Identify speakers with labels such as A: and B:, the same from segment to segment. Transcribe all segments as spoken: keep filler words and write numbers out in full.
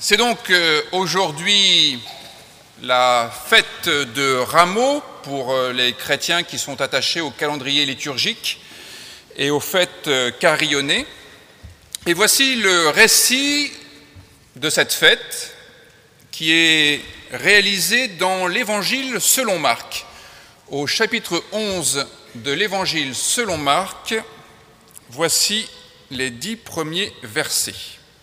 A: C'est donc euh, aujourd'hui la fête de Rameaux pour euh, les chrétiens qui sont attachés au calendrier liturgique et aux fêtes euh, carillonnées. Et voici le récit de cette fête qui est réalisé dans l'Évangile selon Marc. Au chapitre onze de l'Évangile selon Marc, voici les dix premiers versets.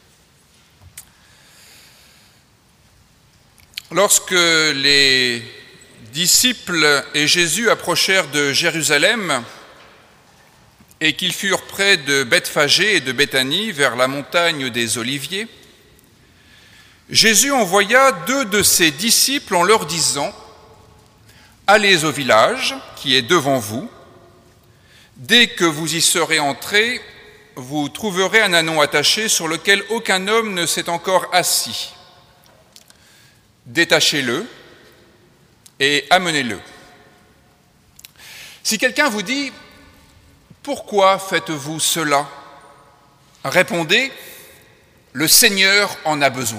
A: Lorsque les disciples et Jésus approchèrent de Jérusalem et qu'ils furent près de Bethphagée et de Béthanie, vers la montagne des Oliviers, Jésus envoya deux de ses disciples en leur disant : « Allez au village qui est devant vous. Dès que vous y serez entrés, vous trouverez un ânon attaché sur lequel aucun homme ne s'est encore assis. Détachez-le et amenez-le. Si quelqu'un vous dit « Pourquoi faites-vous cela ?» répondez « Le Seigneur en a besoin. »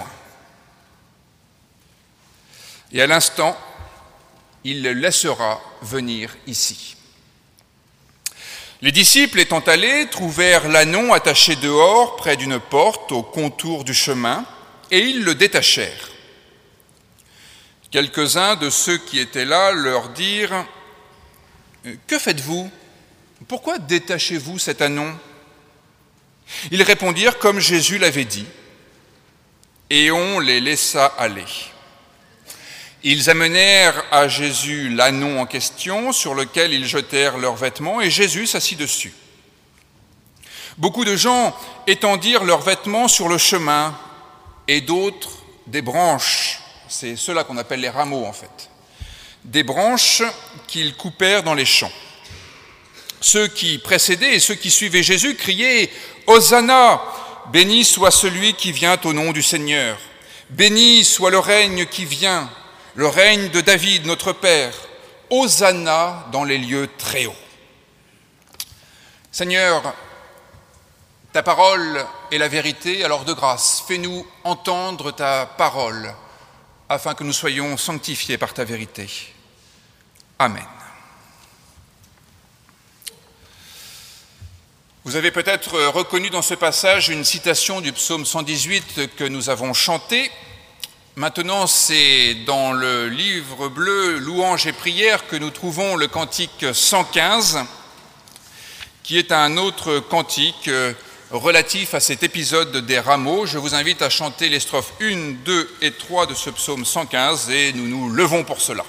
A: Et à l'instant, il le laissera venir ici. Les disciples étant allés, trouvèrent l'ânon attaché dehors, près d'une porte, au contour du chemin, et ils le détachèrent. Quelques-uns de ceux qui étaient là leur dirent : « Que faites-vous ? Pourquoi détachez-vous cet ânon ?» Ils répondirent comme Jésus l'avait dit, et on les laissa aller. Ils amenèrent à Jésus l'ânon en question, sur lequel ils jetèrent leurs vêtements, et Jésus s'assit dessus. Beaucoup de gens étendirent leurs vêtements sur le chemin, et d'autres des branches. C'est ceux-là qu'on appelle les rameaux, en fait. Des branches qu'ils coupèrent dans les champs. Ceux qui précédaient et ceux qui suivaient Jésus criaient « Hosanna ! Béni soit celui qui vient au nom du Seigneur. Béni soit le règne qui vient, le règne de David, notre Père. Hosanna dans les lieux très hauts. » Seigneur, ta parole est la vérité, alors de grâce, fais-nous entendre ta parole, afin que nous soyons sanctifiés par ta vérité. Amen. Vous avez peut-être reconnu dans ce passage une citation du psaume cent dix-huit que nous avons chanté. Maintenant, c'est dans le livre bleu Louanges et prières que nous trouvons le cantique cent quinze, qui est un autre cantique relatif à cet épisode des rameaux. Je vous invite à chanter les strophes un, deux et trois de ce psaume cent quinze et nous nous levons pour cela.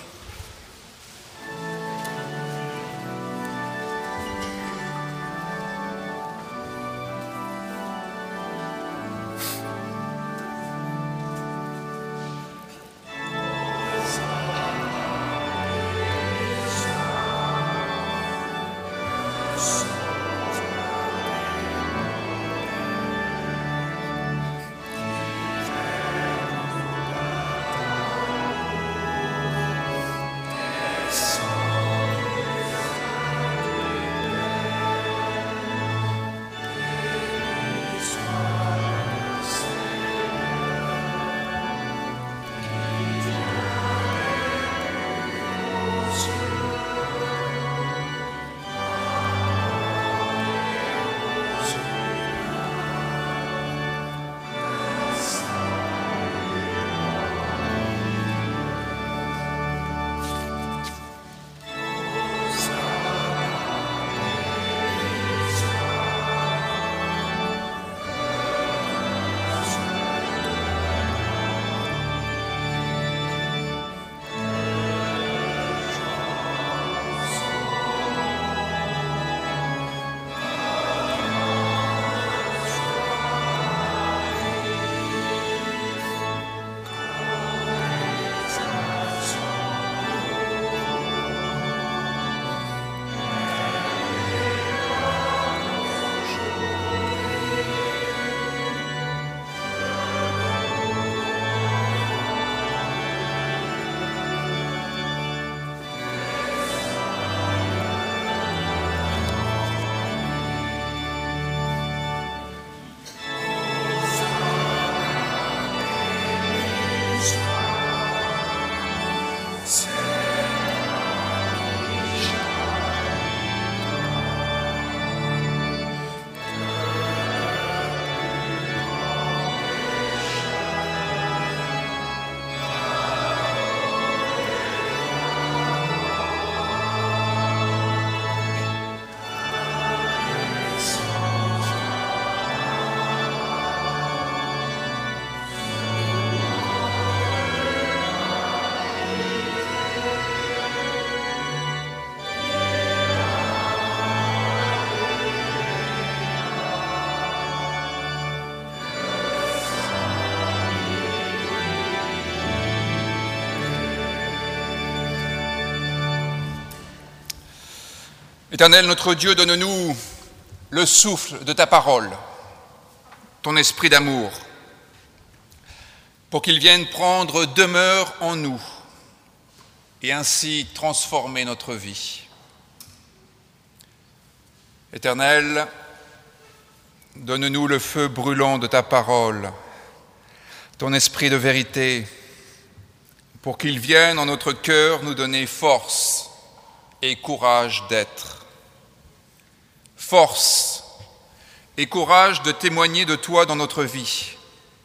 A: Éternel, notre Dieu, donne-nous le souffle de ta parole, ton esprit d'amour, pour qu'il vienne prendre demeure en nous et ainsi transformer notre vie. Éternel, donne-nous le feu brûlant de ta parole, ton esprit de vérité, pour qu'il vienne en notre cœur nous donner force et courage d'être. Force et courage de témoigner de toi dans notre vie.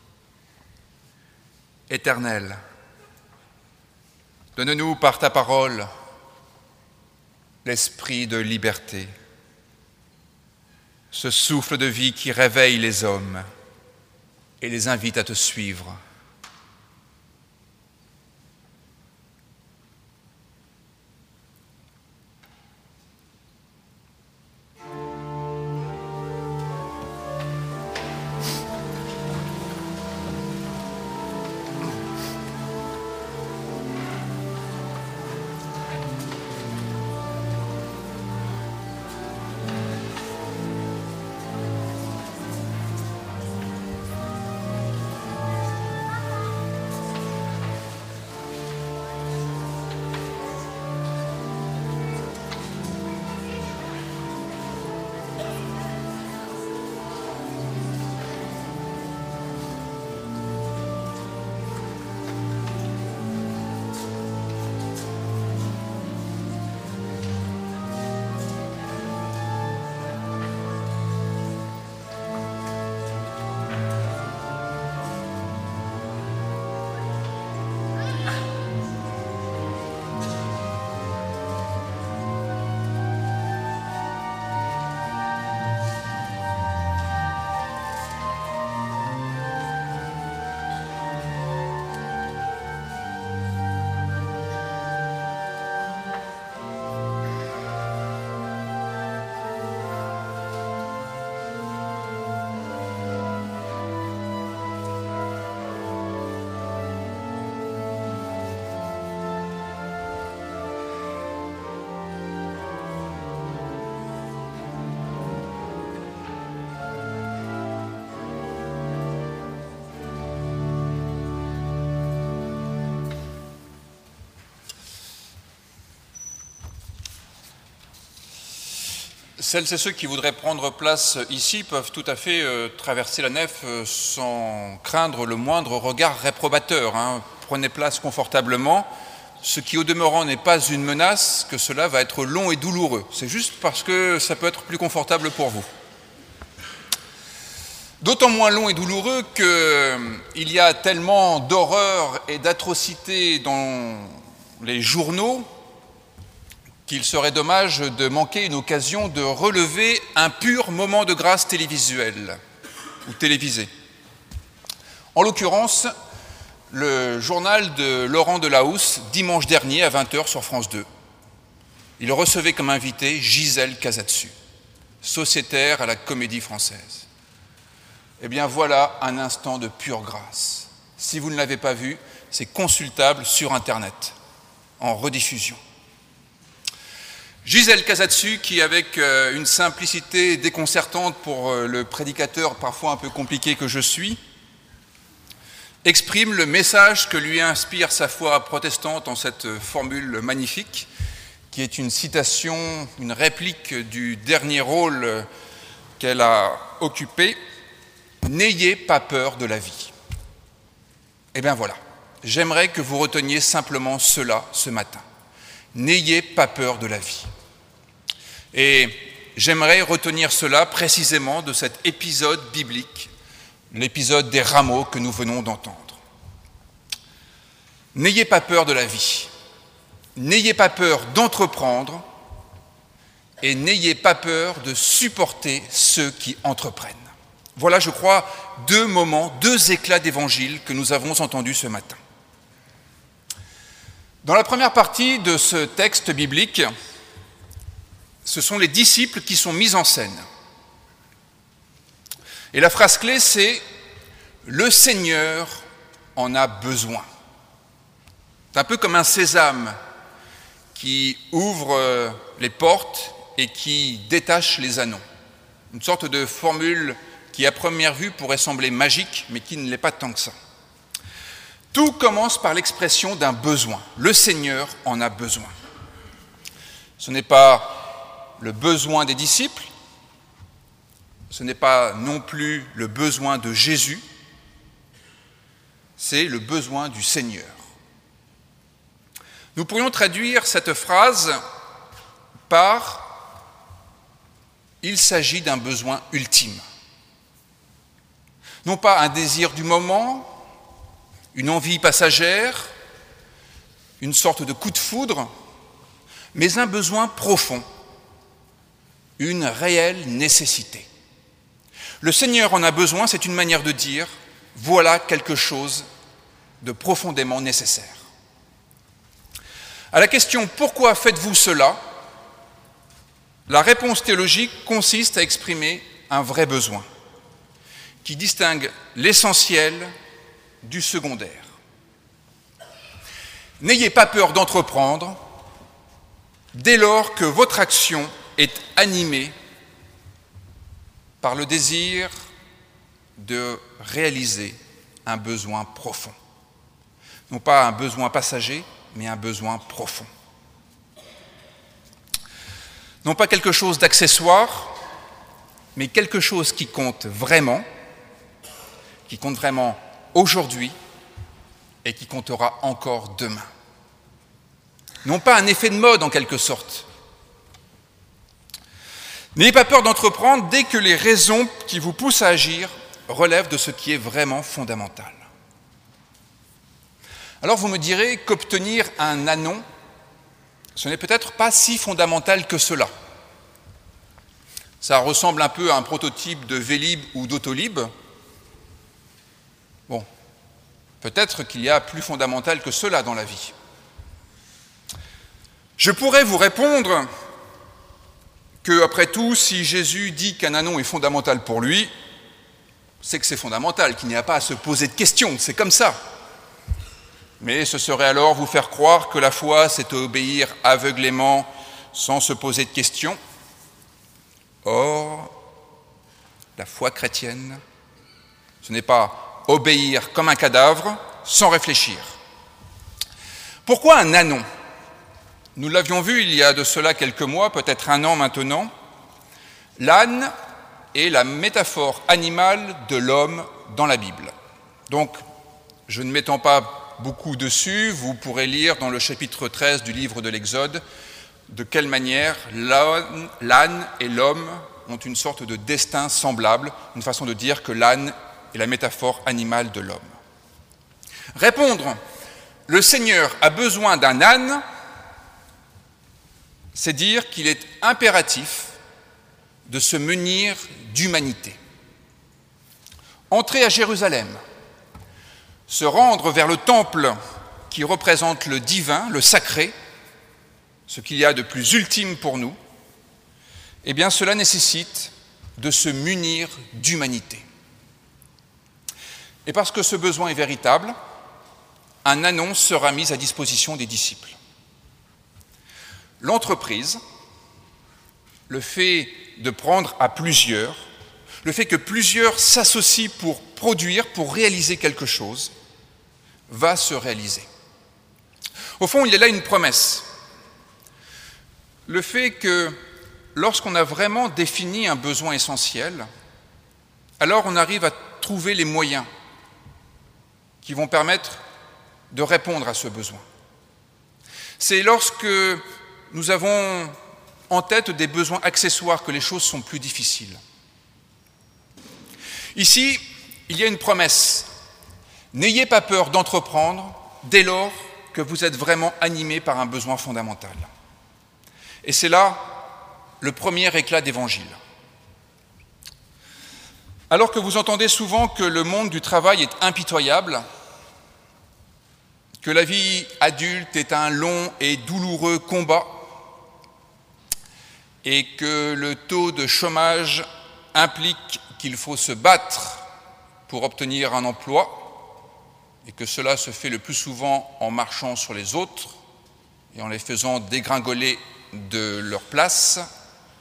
A: Éternel, donne-nous par ta parole l'esprit de liberté, ce souffle de vie qui réveille les hommes et les invite à te suivre. Celles et ceux qui voudraient prendre place ici peuvent tout à fait euh, traverser la nef euh, sans craindre le moindre regard réprobateur. Hein. Prenez place confortablement. Ce qui au demeurant n'est pas une menace, que cela va être long et douloureux. C'est juste parce que ça peut être plus confortable pour vous. D'autant moins long et douloureux qu'il y a tellement d'horreur et d'atrocités dans les journaux qu'il serait dommage de manquer une occasion de relever un pur moment de grâce télévisuel ou télévisé. En l'occurrence, le journal de Laurent Delahousse, dimanche dernier à vingt heures sur France deux. Il recevait comme invité Gisèle Casatsu, sociétaire à la Comédie Française. Eh bien voilà un instant de pure grâce. Si vous ne l'avez pas vu, c'est consultable sur Internet, en rediffusion. Gisèle Casatsu, qui avec une simplicité déconcertante pour le prédicateur parfois un peu compliqué que je suis, exprime le message que lui inspire sa foi protestante en cette formule magnifique, qui est une citation, une réplique du dernier rôle qu'elle a occupé. « N'ayez pas peur de la vie ». Eh bien voilà, j'aimerais que vous reteniez simplement cela ce matin. N'ayez pas peur de la vie. Et j'aimerais retenir cela précisément de cet épisode biblique, l'épisode des rameaux que nous venons d'entendre. N'ayez pas peur de la vie, n'ayez pas peur d'entreprendre et n'ayez pas peur de supporter ceux qui entreprennent. Voilà, je crois, deux moments, deux éclats d'évangile que nous avons entendus ce matin. Dans la première partie de ce texte biblique, ce sont les disciples qui sont mis en scène. Et la phrase clé, c'est « Le Seigneur en a besoin ». C'est un peu comme un sésame qui ouvre les portes et qui détache les ânons. Une sorte de formule qui à première vue pourrait sembler magique, mais qui ne l'est pas tant que ça. Tout commence par l'expression d'un besoin. Le Seigneur en a besoin. Ce n'est pas le besoin des disciples, ce n'est pas non plus le besoin de Jésus, c'est le besoin du Seigneur. Nous pourrions traduire cette phrase par « il s'agit d'un besoin ultime ». Non pas un désir du moment, une envie passagère, une sorte de coup de foudre, mais un besoin profond, une réelle nécessité. Le Seigneur en a besoin, c'est une manière de dire « voilà quelque chose de profondément nécessaire ». À la question « pourquoi faites-vous cela ?», la réponse théologique consiste à exprimer un vrai besoin qui distingue l'essentiel du secondaire. N'ayez pas peur d'entreprendre dès lors que votre action est animée par le désir de réaliser un besoin profond. Non pas un besoin passager, mais un besoin profond. Non pas quelque chose d'accessoire, mais quelque chose qui compte vraiment, qui compte vraiment aujourd'hui et qui comptera encore demain. Non pas un effet de mode en quelque sorte. N'ayez pas peur d'entreprendre dès que les raisons qui vous poussent à agir relèvent de ce qui est vraiment fondamental. Alors vous me direz qu'obtenir un anon, ce n'est peut-être pas si fondamental que cela. Ça ressemble un peu à un prototype de Vélib ou d'Autolib. Bon, peut-être qu'il y a plus fondamental que cela dans la vie. Je pourrais vous répondre que, après tout, si Jésus dit qu'un anon est fondamental pour lui, c'est que c'est fondamental, qu'il n'y a pas à se poser de questions, c'est comme ça. Mais ce serait alors vous faire croire que la foi, c'est obéir aveuglément sans se poser de questions. Or, la foi chrétienne, ce n'est pas obéir comme un cadavre sans réfléchir. Pourquoi un anon ? Nous l'avions vu il y a de cela quelques mois, peut-être un an maintenant. L'âne est la métaphore animale de l'homme dans la Bible. Donc, je ne m'étends pas beaucoup dessus, vous pourrez lire dans le chapitre treize du livre de l'Exode de quelle manière l'âne, l'âne et l'homme ont une sorte de destin semblable, une façon de dire que l'âne est la métaphore animale de l'homme. Répondre « le Seigneur a besoin d'un âne », c'est dire qu'il est impératif de se munir d'humanité. Entrer à Jérusalem, se rendre vers le temple qui représente le divin, le sacré, ce qu'il y a de plus ultime pour nous, eh bien cela nécessite de se munir d'humanité. Et parce que ce besoin est véritable, un anon sera mis à disposition des disciples. L'entreprise, le fait de prendre à plusieurs, le fait que plusieurs s'associent pour produire, pour réaliser quelque chose, va se réaliser. Au fond, il y a là une promesse. Le fait que lorsqu'on a vraiment défini un besoin essentiel, alors on arrive à trouver les moyens qui vont permettre de répondre à ce besoin. C'est lorsque nous avons en tête des besoins accessoires que les choses sont plus difficiles. Ici, il y a une promesse. N'ayez pas peur d'entreprendre dès lors que vous êtes vraiment animé par un besoin fondamental. Et c'est là le premier éclat d'évangile. Alors que vous entendez souvent que le monde du travail est impitoyable, que la vie adulte est un long et douloureux combat, et que le taux de chômage implique qu'il faut se battre pour obtenir un emploi, et que cela se fait le plus souvent en marchant sur les autres et en les faisant dégringoler de leur place,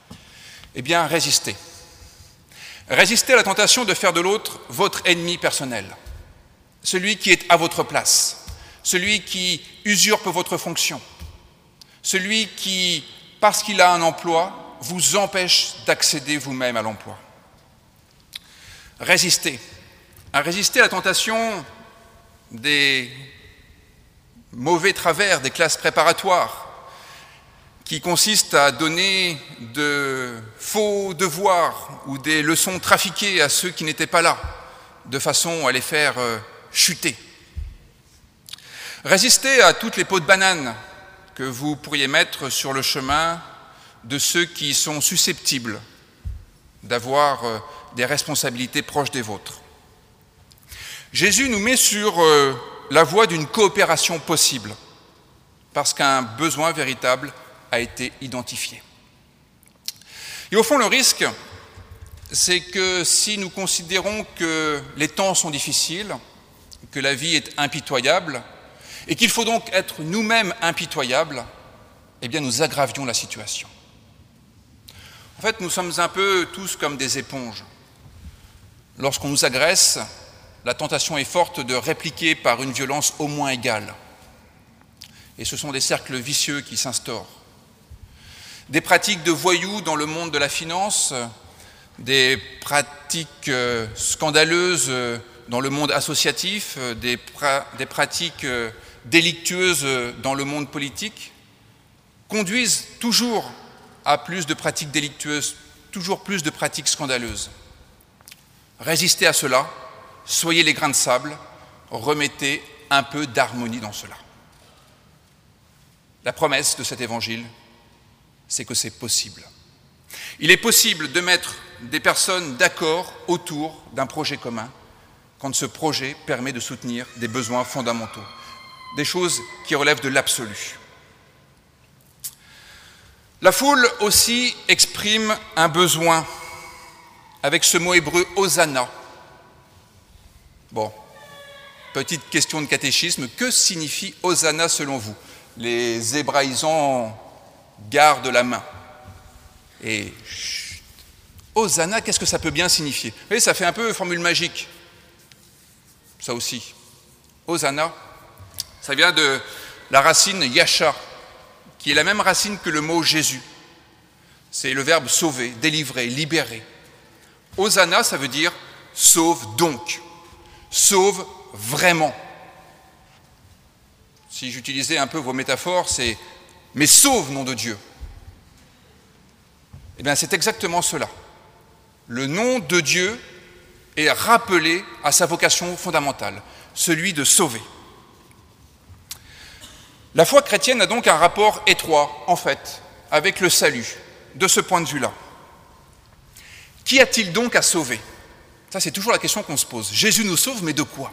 A: Eh bien, résistez. Résistez à la tentation de faire de l'autre votre ennemi personnel, celui qui est à votre place, celui qui usurpe votre fonction, celui qui, parce qu'il a un emploi, vous empêche d'accéder vous-même à l'emploi. Résistez. À résister à la tentation des mauvais travers des classes préparatoires, qui consistent à donner de faux devoirs ou des leçons trafiquées à ceux qui n'étaient pas là, de façon à les faire chuter. Résistez à toutes les peaux de banane que vous pourriez mettre sur le chemin de ceux qui sont susceptibles d'avoir des responsabilités proches des vôtres. Jésus nous met sur la voie d'une coopération possible, parce qu'un besoin véritable a été identifié. Et au fond, le risque, c'est que si nous considérons que les temps sont difficiles, que la vie est impitoyable, et qu'il faut donc être nous-mêmes impitoyables, eh bien nous aggravions la situation. En fait, nous sommes un peu tous comme des éponges. Lorsqu'on nous agresse, la tentation est forte de répliquer par une violence au moins égale. Et ce sont des cercles vicieux qui s'instaurent. Des pratiques de voyous dans le monde de la finance, des pratiques scandaleuses dans le monde associatif, des, pra- des pratiques délictueuses dans le monde politique, conduisent toujours à plus de pratiques délictueuses, toujours plus de pratiques scandaleuses. Résistez à cela, soyez les grains de sable, remettez un peu d'harmonie dans cela. La promesse de cet évangile, c'est que c'est possible. Il est possible de mettre des personnes d'accord autour d'un projet commun quand ce projet permet de soutenir des besoins fondamentaux, des choses qui relèvent de l'absolu. La foule aussi exprime un besoin avec ce mot hébreu « Hosanna ». Bon, petite question de catéchisme, que signifie « Hosanna » selon vous? Les hébraïsants gardent la main. Et chut, Hosanna, qu'est-ce que ça peut bien signifier? Vous voyez, ça fait un peu formule magique. Ça aussi. Hosanna, ça vient de la racine yasha, qui est la même racine que le mot Jésus. C'est le verbe sauver, délivrer, libérer. Hosanna, ça veut dire sauve donc, sauve vraiment. Si j'utilisais un peu vos métaphores, c'est mais sauve, nom de Dieu. Eh bien, c'est exactement cela. Le nom de Dieu est rappelé à sa vocation fondamentale, celui de sauver. La foi chrétienne a donc un rapport étroit, en fait, avec le salut, de ce point de vue-là. Qu'y a-t-il donc à sauver? Ça, c'est toujours la question qu'on se pose. Jésus nous sauve, mais de quoi?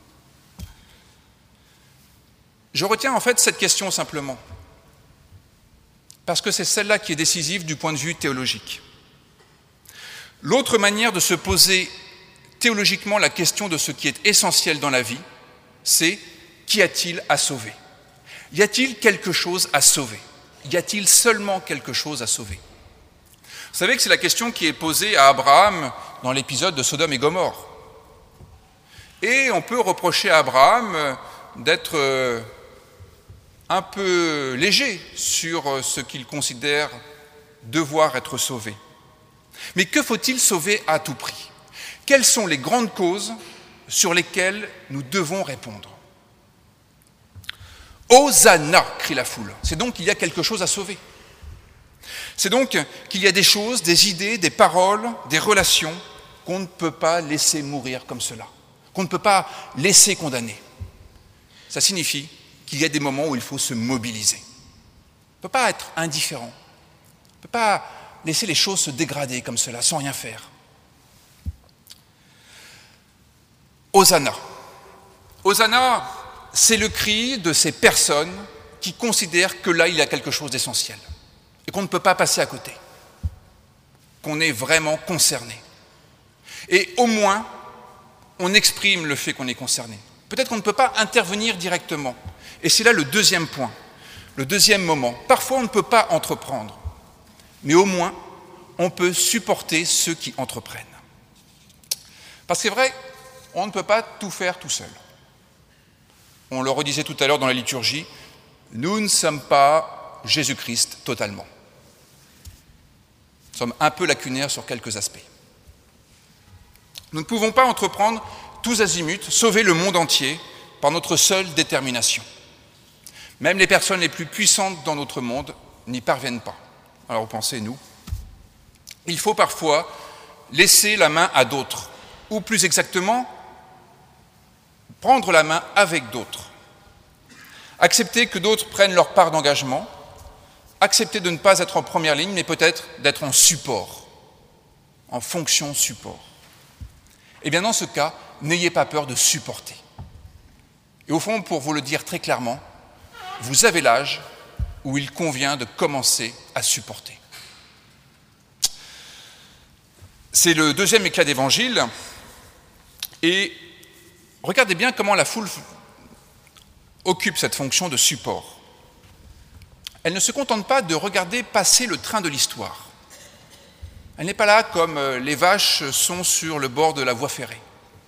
A: Je retiens en fait cette question simplement, parce que c'est celle-là qui est décisive du point de vue théologique. L'autre manière de se poser théologiquement la question de ce qui est essentiel dans la vie, c'est qu'y a-t-il à sauver? Y a-t-il quelque chose à sauver? Y a-t-il seulement quelque chose à sauver? Vous savez que c'est la question qui est posée à Abraham dans l'épisode de Sodome et Gomorrhe. Et on peut reprocher à Abraham d'être un peu léger sur ce qu'il considère devoir être sauvé. Mais que faut-il sauver à tout prix? Quelles sont les grandes causes sur lesquelles nous devons répondre? Hosanna, crie la foule. C'est donc qu'il y a quelque chose à sauver. C'est donc qu'il y a des choses, des idées, des paroles, des relations qu'on ne peut pas laisser mourir comme cela, qu'on ne peut pas laisser condamner. Ça signifie qu'il y a des moments où il faut se mobiliser. On ne peut pas être indifférent. On ne peut pas laisser les choses se dégrader comme cela, sans rien faire. Hosanna. Hosanna, c'est le cri de ces personnes qui considèrent que là, il y a quelque chose d'essentiel et qu'on ne peut pas passer à côté, qu'on est vraiment concerné. Et au moins, on exprime le fait qu'on est concerné. Peut-être qu'on ne peut pas intervenir directement. Et c'est là le deuxième point, le deuxième moment. Parfois, on ne peut pas entreprendre, mais au moins, on peut supporter ceux qui entreprennent. Parce que c'est vrai, on ne peut pas tout faire tout seul. On le redisait tout à l'heure dans la liturgie, nous ne sommes pas Jésus-Christ totalement. Nous sommes un peu lacunaires sur quelques aspects. Nous ne pouvons pas entreprendre tous azimuts, sauver le monde entier par notre seule détermination. Même les personnes les plus puissantes dans notre monde n'y parviennent pas. Alors pensez-nous. Il faut parfois laisser la main à d'autres, ou plus exactement, prendre la main avec d'autres. Accepter que d'autres prennent leur part d'engagement, accepter de ne pas être en première ligne, mais peut-être d'être en support, en fonction support. Eh bien, dans ce cas, n'ayez pas peur de supporter. Et au fond, pour vous le dire très clairement, vous avez l'âge où il convient de commencer à supporter. C'est le deuxième éclat d'évangile, et regardez bien comment la foule occupe cette fonction de support. Elle ne se contente pas de regarder passer le train de l'histoire. Elle n'est pas là comme les vaches sont sur le bord de la voie ferrée.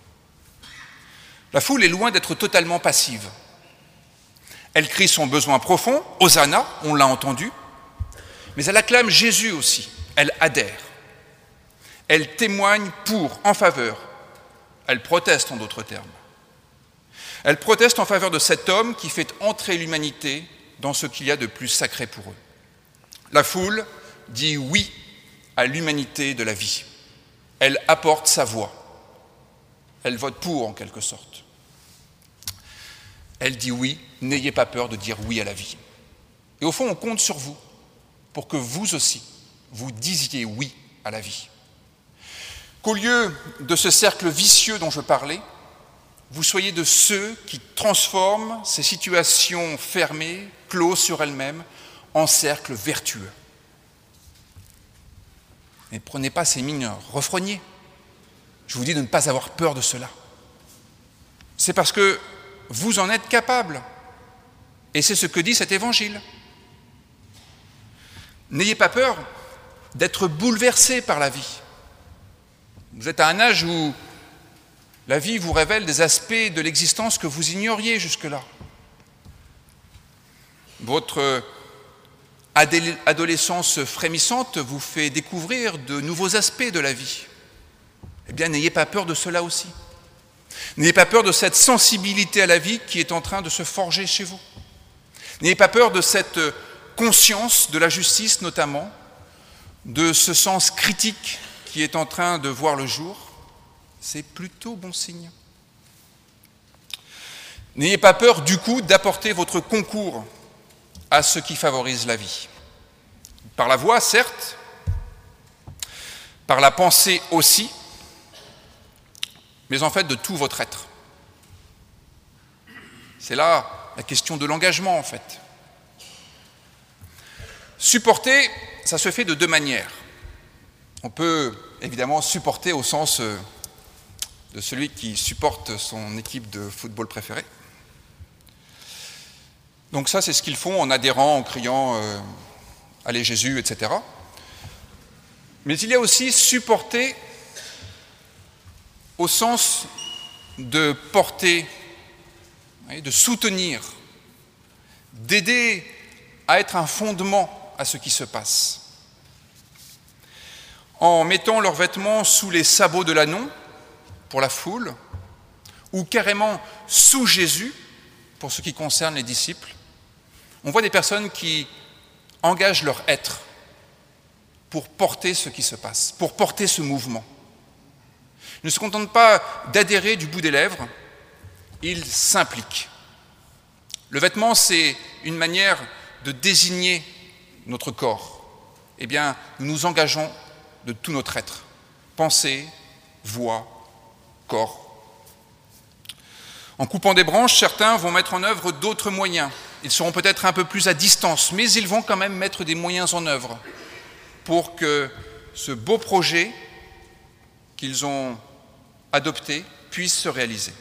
A: La foule est loin d'être totalement passive. Elle crie son besoin profond, Hosanna, on l'a entendu, mais elle acclame Jésus aussi, elle adhère. Elle témoigne pour, en faveur. Elle proteste en d'autres termes. Elle proteste en faveur de cet homme qui fait entrer l'humanité dans ce qu'il y a de plus sacré pour eux. La foule dit oui à l'humanité de la vie. Elle apporte sa voix. Elle vote pour, en quelque sorte. Elle dit oui, n'ayez pas peur de dire oui à la vie. Et au fond, on compte sur vous pour que vous aussi, vous disiez oui à la vie. Qu'au lieu de ce cercle vicieux dont je parlais, vous soyez de ceux qui transforment ces situations fermées, closes sur elles-mêmes, en cercles vertueux. Ne prenez pas ces mineurs, refroignez. Je vous dis de ne pas avoir peur de cela. C'est parce que vous en êtes capable. Et c'est ce que dit cet évangile. N'ayez pas peur d'être bouleversé par la vie. Vous êtes à un âge où la vie vous révèle des aspects de l'existence que vous ignoriez jusque-là. Votre adolescence frémissante vous fait découvrir de nouveaux aspects de la vie. Eh bien, n'ayez pas peur de cela aussi. N'ayez pas peur de cette sensibilité à la vie qui est en train de se forger chez vous. N'ayez pas peur de cette conscience de la justice notamment, de ce sens critique qui est en train de voir le jour. C'est plutôt bon signe. N'ayez pas peur du coup d'apporter votre concours à ce qui favorise la vie. Par la voix, certes, par la pensée aussi, mais en fait de tout votre être. C'est là la question de l'engagement en fait. Supporter, ça se fait de deux manières. On peut évidemment supporter au sens de celui qui supporte son équipe de football préférée. Donc ça, c'est ce qu'ils font en adhérant, en criant euh, « Allez Jésus », et cetera. Mais il y a aussi supporter au sens de porter, de soutenir, d'aider à être un fondement à ce qui se passe. En mettant leurs vêtements sous les sabots de l'ânon, pour la foule, ou carrément sous Jésus, pour ce qui concerne les disciples, on voit des personnes qui engagent leur être pour porter ce qui se passe, pour porter ce mouvement. Ils ne se contentent pas d'adhérer du bout des lèvres, ils s'impliquent. Le vêtement, c'est une manière de désigner notre corps. Eh bien, nous nous engageons de tout notre être, pensée, voix, corps. En coupant des branches, certains vont mettre en œuvre d'autres moyens. Ils seront peut-être un peu plus à distance, mais ils vont quand même mettre des moyens en œuvre pour que ce beau projet qu'ils ont adopté puisse se réaliser.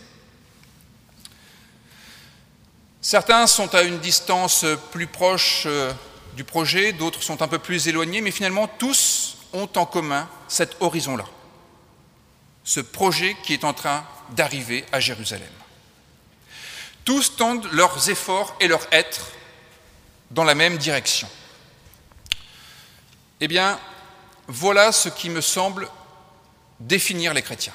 A: Certains sont à une distance plus proche du projet, d'autres sont un peu plus éloignés, mais finalement tous ont en commun cet horizon-là, ce projet qui est en train d'arriver à Jérusalem. Tous tendent leurs efforts et leur être dans la même direction. Eh bien, voilà ce qui me semble définir les chrétiens.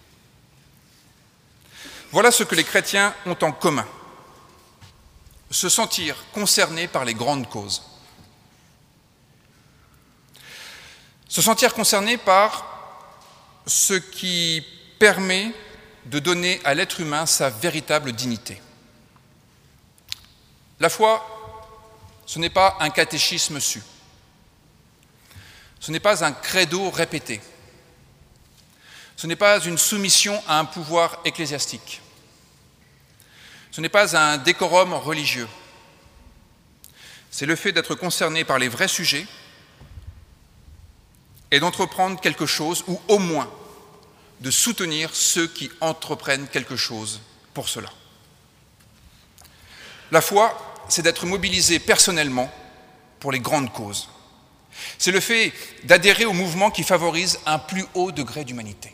A: Voilà ce que les chrétiens ont en commun. Se sentir concernés par les grandes causes. Se sentir concernés par ce qui permet de donner à l'être humain sa véritable dignité. La foi, ce n'est pas un catéchisme su. Ce n'est pas un credo répété. Ce n'est pas une soumission à un pouvoir ecclésiastique. Ce n'est pas un décorum religieux. C'est le fait d'être concerné par les vrais sujets et d'entreprendre quelque chose, ou au moins de soutenir ceux qui entreprennent quelque chose pour cela. La foi, c'est d'être mobilisé personnellement pour les grandes causes. C'est le fait d'adhérer au mouvement qui favorise un plus haut degré d'humanité.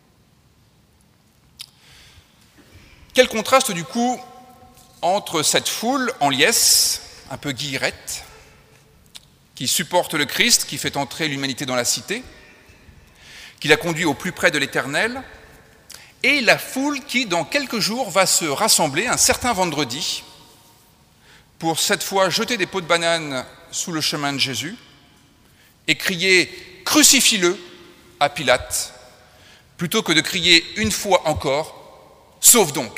A: Quel contraste du coup entre cette foule en liesse, un peu guillerette, qui supporte le Christ, qui fait entrer l'humanité dans la cité, qui la conduit au plus près de l'Éternel, et la foule qui, dans quelques jours, va se rassembler un certain vendredi pour cette fois jeter des pots de banane sous le chemin de Jésus et crier « Crucifie-le » à Pilate, plutôt que de crier une fois encore « Sauve donc ».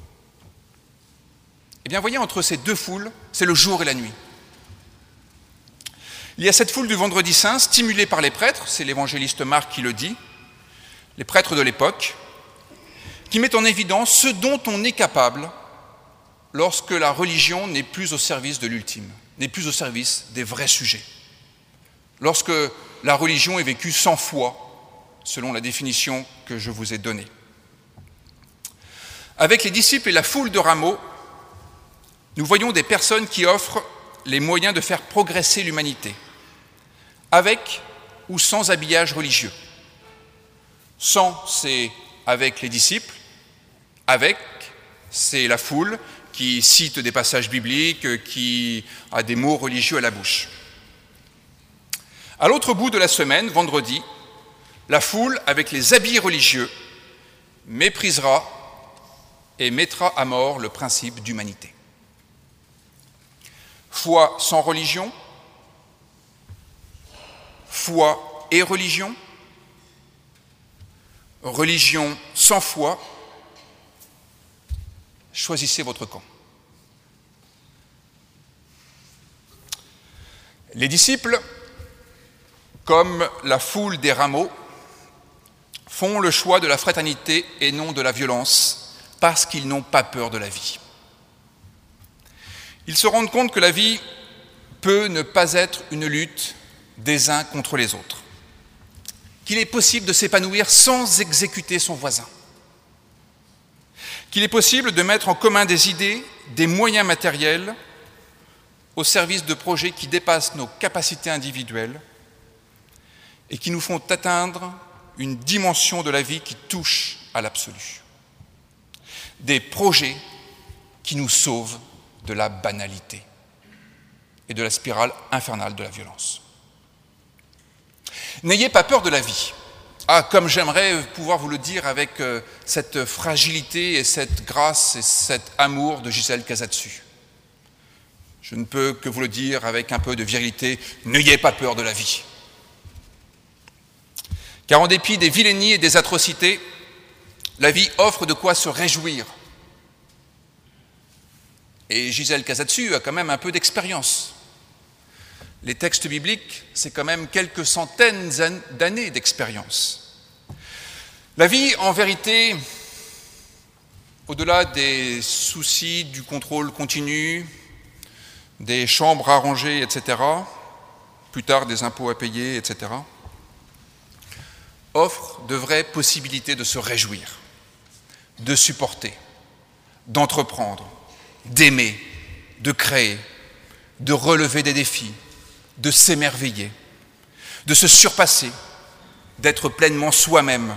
A: Eh bien, voyez, entre ces deux foules, c'est le jour et la nuit. Il y a cette foule du vendredi saint, stimulée par les prêtres, c'est l'évangéliste Marc qui le dit, les prêtres de l'époque, qui met en évidence ce dont on est capable lorsque la religion n'est plus au service de l'ultime, n'est plus au service des vrais sujets. Lorsque la religion est vécue sans foi, selon la définition que je vous ai donnée. Avec les disciples et la foule de rameaux, nous voyons des personnes qui offrent les moyens de faire progresser l'humanité, avec ou sans habillage religieux. Sans, c'est avec les disciples, avec, c'est la foule qui cite des passages bibliques, qui a des mots religieux à la bouche. À l'autre bout de la semaine, vendredi, la foule, avec les habits religieux, méprisera et mettra à mort le principe d'humanité. Foi sans religion, foi et religion, religion sans foi, choisissez votre camp. Les disciples, comme la foule des rameaux, font le choix de la fraternité et non de la violence, parce qu'ils n'ont pas peur de la vie. Ils se rendent compte que la vie peut ne pas être une lutte des uns contre les autres, qu'il est possible de s'épanouir sans exécuter son voisin, qu'il est possible de mettre en commun des idées, des moyens matériels au service de projets qui dépassent nos capacités individuelles et qui nous font atteindre une dimension de la vie qui touche à l'absolu. Des projets qui nous sauvent de la banalité et de la spirale infernale de la violence. N'ayez pas peur de la vie. Ah, comme j'aimerais pouvoir vous le dire avec euh, cette fragilité et cette grâce et cet amour de Gisèle Casatsu. Je ne peux que vous le dire avec un peu de virilité, n'ayez pas peur de la vie. Car en dépit des vilainies et des atrocités, la vie offre de quoi se réjouir. Et Gisèle Casatsu a quand même un peu d'expérience. Les textes bibliques, c'est quand même quelques centaines d'années d'expérience. La vie, en vérité, au-delà des soucis du contrôle continu, des chambres à ranger, et cetera, plus tard des impôts à payer, et cetera, offre de vraies possibilités de se réjouir, de supporter, d'entreprendre, d'aimer, de créer, de relever des défis, de s'émerveiller, de se surpasser, d'être pleinement soi-même.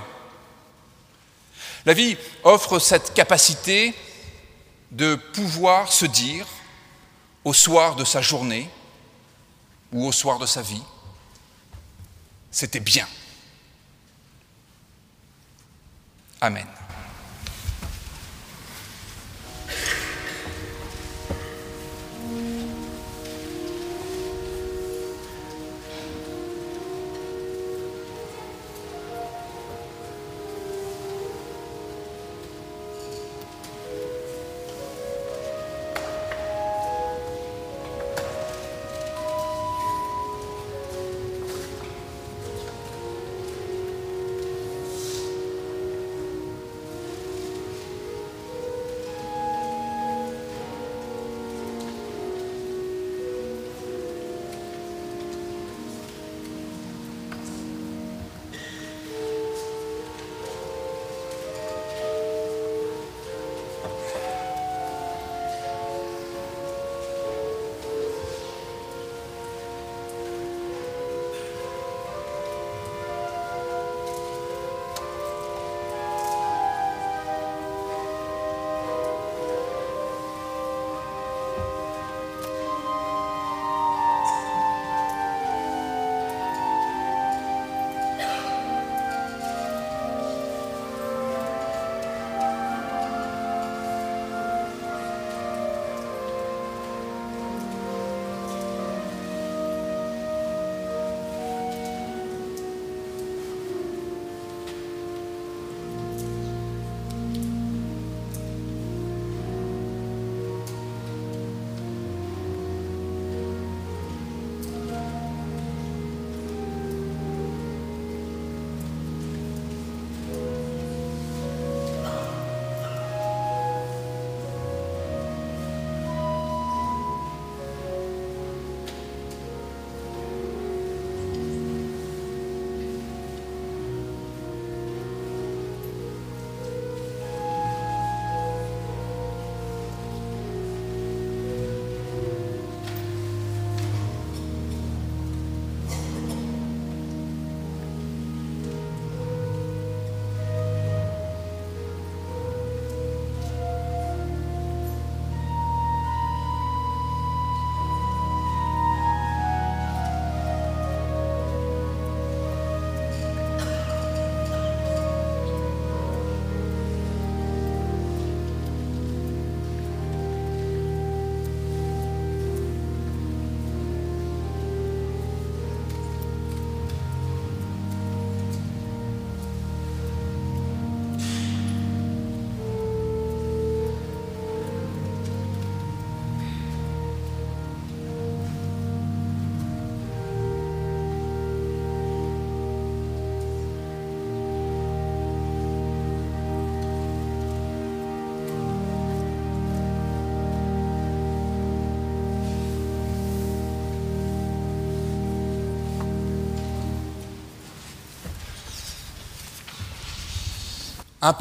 A: La vie offre cette capacité de pouvoir se dire, au soir de sa journée ou au soir de sa vie, c'était bien. Amen.